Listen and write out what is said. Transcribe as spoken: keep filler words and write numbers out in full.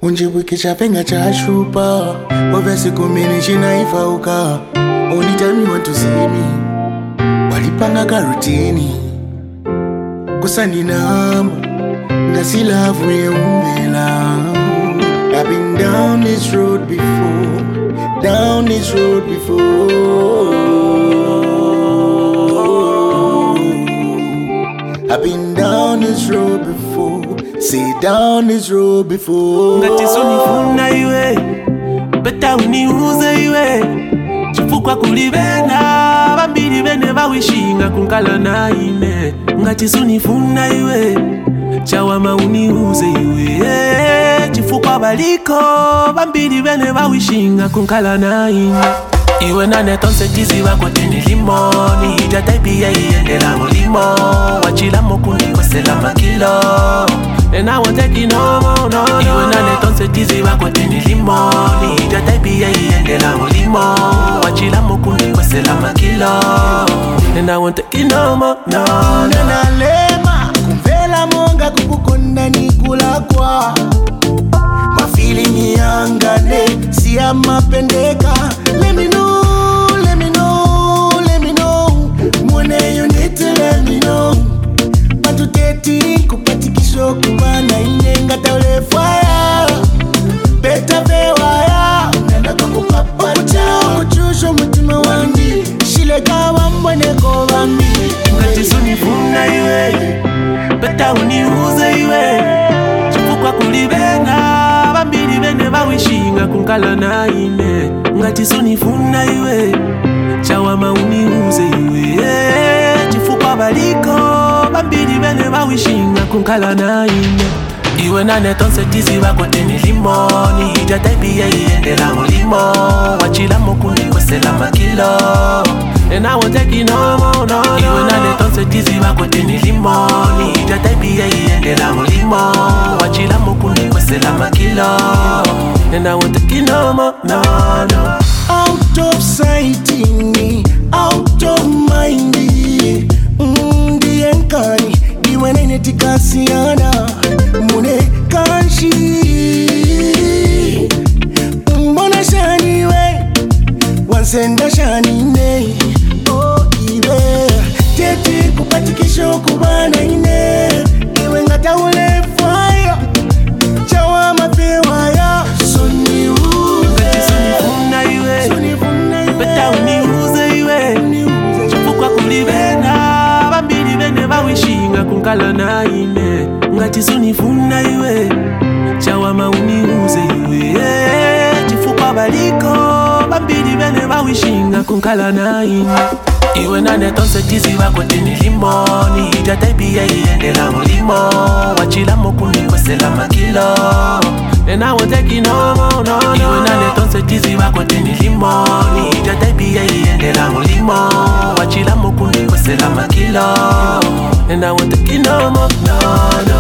Unje wiki chapenga cha shupa Wavesi kumini chinaifa uka Only time you want to see me Walipanga karutini Kusani namba Nasi love we umbela I've been down this road before Down this road before I've been down this road before Say down this road before Ngati sunifuna iwe Beta uniuze iwe Chifukwa kulibena Bambiri bene bawishinga kunkala na ine Ngati sunifuna iwe Chawama uniuze iwe Chifukwa baliko Bambiri bene bawishinga kunkala na ine Iwe nane tonse tizi wako tini limoni Ija taipi ya iende la mulimo Wachila mokuni kwese la makilo And I won't take it no more, no, no. Iwe nane tonse tizi wako tini limoni Ija taipi ya iende la mulimo Wachila mokuni kwese la makilo And I won't take it no more, no, no. Nana lema Kumvela monga kukukonda nikula kwa Mafili yangane Siya mapendeka Let me know, let me know, let me know Mwone you need to let me know Patuteti kupatikisho kubana Inenga taule fire Beta bewaya Nanda kukupapata Kuchusho mutima wangi Shile kawa mbwane kovambi Ngati sunifuna iwe Beta uniuze iwe Chifukwa kulibena Bambiri bene bawishinga kunkala na ine Ngati sunifuna iwe Chawama uniuze iwe Chifukwa baliko Bambiri bene bawishinga kunkala na ine Iwe nane tonse tizi wako tini limoni Ija taipi ya iende la mulimo Wachila mokuni kwese la makilo And I won't take it no more, no, no. Iwe nane tonse tizi wako tini limoni Ija taipi ya iende la mulimo Wachila mokuni kwese la makilo And I won't take it no more, no, no. Out of sight in me, out of mind. Mm, the enkani, the one in the Cassiana, Mune Kanshi. Mbona shani we, wansenda shani ne. Oh iwe, tete kupatikisho kubana ine. Iwe ngata ule fire, chawa mapewa ya soni uze. Sunifuna iwe, beta uniuze iwe. Chifukwa kulibena, bambiri bene bawishinga kunkala na ine. Ngati sunifuna iwe, chawama uniuze iwe. Chifukwa baliko, bambiri bene bawishinga kunkala na ine. Iwe nane tonse tizi wako tini limoni Ija taipi ya iende la mulimo Wachila mokuni kwese la makilo And I won't take it no more, no, no. Iwe nane tonse tizi wako tini limoni Ija taipi ya iende la mulimo Wachila mokuni kwese la makilo And I won't take it no more, no, no.